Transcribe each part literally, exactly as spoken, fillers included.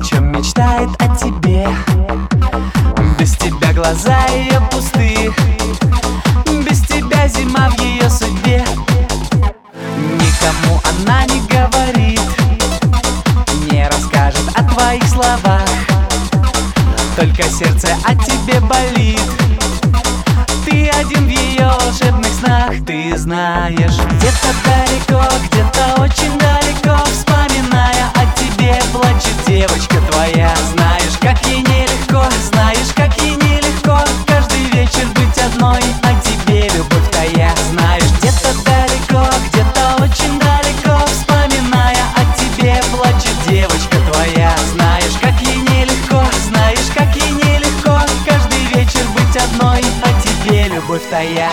ночью мечтает о тебе. Без тебя глаза ее пусты, без тебя зима в ее судьбе. Никому она не говорит, не расскажет о твоих словах, только сердце о тебе болит. Ты один в ее волшебных снах. Ты знаешь, где-то далеко, где-то очень далеко, вспоминая о тебе, плачет девочка твоя. Знаешь, как ей нелегко, знаешь, как ей нелегко каждый вечер быть одной, о тебе любовь тая. Знаешь, где-то далеко, где-то очень далеко, вспоминая о тебе, плачет девочка твоя. Знаешь, как ей нелегко, знаешь, как ей нелегко каждый вечер быть одной, о тебе любовь тая.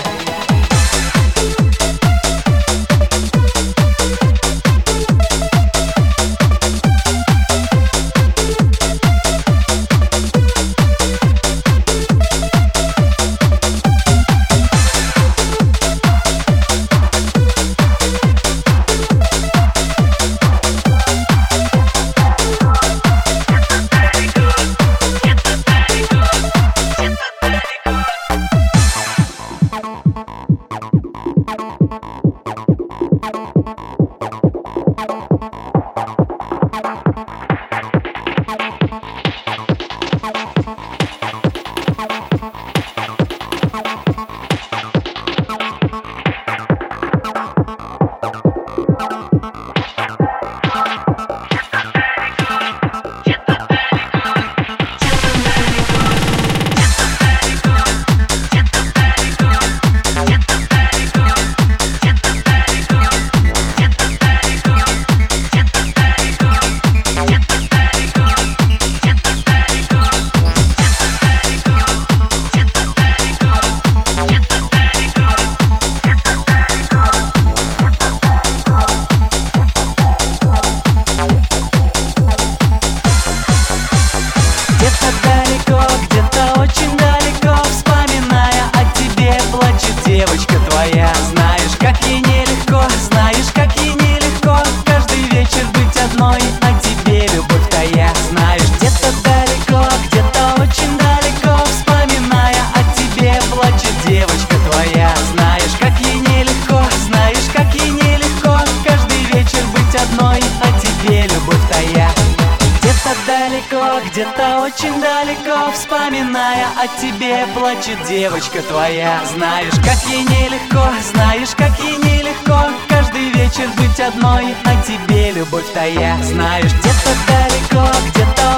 Девочка твоя, знаешь, как ей нелегко, знаешь, как ей нелегко каждый вечер быть одной, о тебе любовь тая. Знаешь, где-то далеко, где-то очень далеко, вспоминая о тебе, плачет девочка твоя. Знаешь, как ей нелегко, знаешь, как ей нелегко каждый вечер быть одной, о тебе любовь тая. Где-то далеко, где-то очень далеко, вспоминая о тебе, плачет девочка твоя. Знаешь, как ей нелегко, знаешь, как ей нелегко каждый вечер быть одной, о тебе любовь тая. Знаешь, где-то далеко, где-то